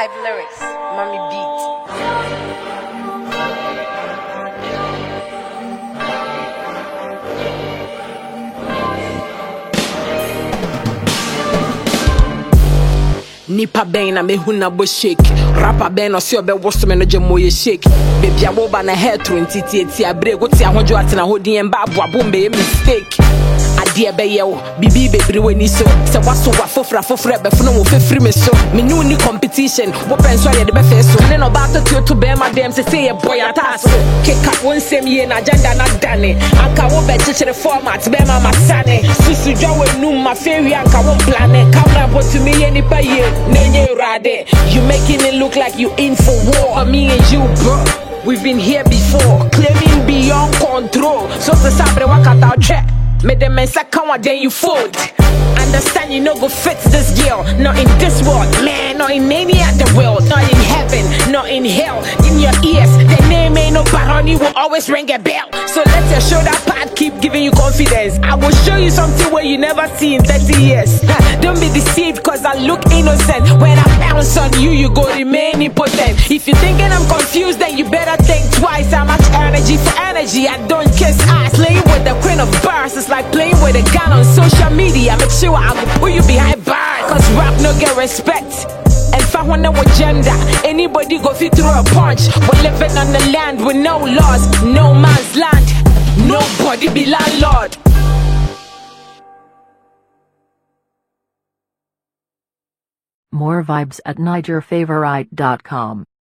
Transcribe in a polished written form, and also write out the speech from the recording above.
Vibe lyrics, mommy beat. Nipa ben na me hu na bo shake rapper ben no se obe woso me no jemo ye shake baby abo ba na hair 20 abre go ti ahojo atena hodin emba aboabo me mistake ade be ye wo bibi bebre wani so se waso wa fofra be funu wo fefri me so me nu ni competition wo penso ye de be fe so ne no ba to be ma dem say ye boy ataso kick up one same ye na agenda na dane anka wo be chichere format be ma masane susu dwa we nu ma fewi anka wo plan camera but to me ye nipa ye you making it look like you in for war. Me and you, bro, we've been here before. Claiming beyond control. So to sabre wakata check. Me the men say come then you fold. Understand you no go fit this girl. Not in this world, man. Not in any other world. Not in heaven, not in hell. In your ears, the name ain't no barony will always ring a bell. So let your shoulder pad keep giving you confidence. I will show you something where you never see in 30 years. Don't be deceived cause I look innocent. When I bounce on you, you go remain impotent. If you're thinking I'm confused, then you better think twice. How much energy for energy? I don't kiss ass. Playing with the queen of bars, it's like playing with a gun on social media. Make sure I will put you behind bars. Cause rap no get respect. And if I wanna with gender, anybody go fit through a punch. We're living on the land with no laws, no man's land. Nobody be landlord. More vibes at NigerFavorite.com.